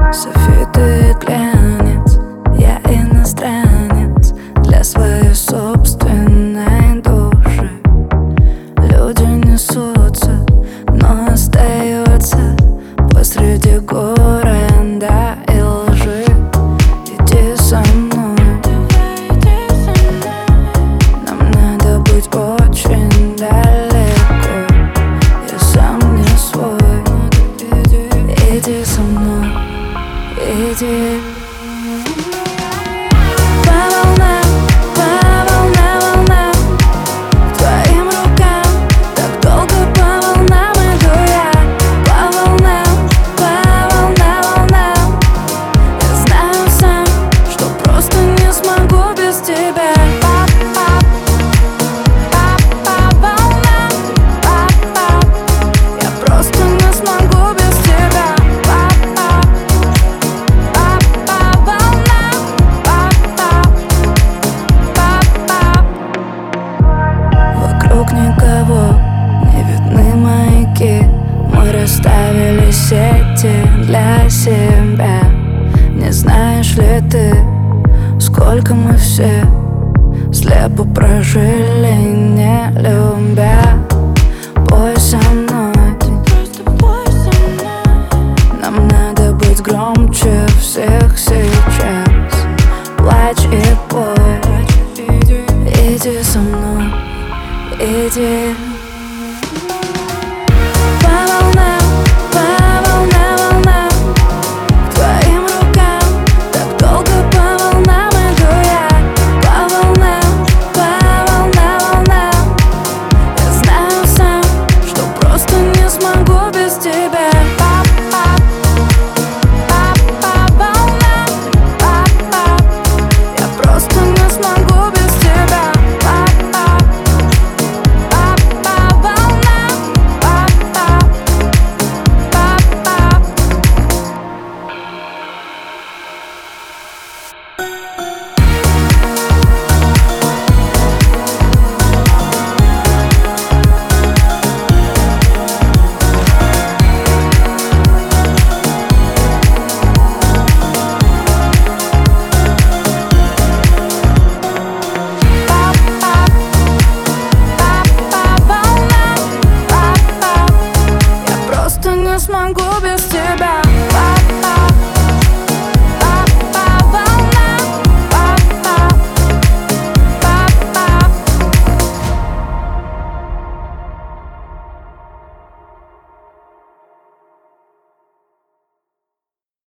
Софи, ты глянец, я иностранец для своей собственной души. Люди несутся, но остается посреди города и лжи. Иди со мной, нам надо быть очень далеко. Я сам не свой. Иди со мной, иди. По волнам, волнам, к твоим рукам. Так долго по волнам иду я. По волнам, волнам. Я знаю сам, что просто не смогу без тебя. Я просто не смогу без тебя. Вокруг никого, не видны маяки. Мы расставили сети для себя. Не знаешь ли ты, сколько мы все слепо прожили, не любя? Пой со мной, нам надо быть громче всех сейчас. Плачь и пой, иди со мной, иди. По волнам, волнам, к твоим рукам. Так долго по волнам иду я. По волнам, волнам. Я знаю сам, что просто не смогу без тебя. Я просто не смогу без тебя. Я просто не смогу без тебя.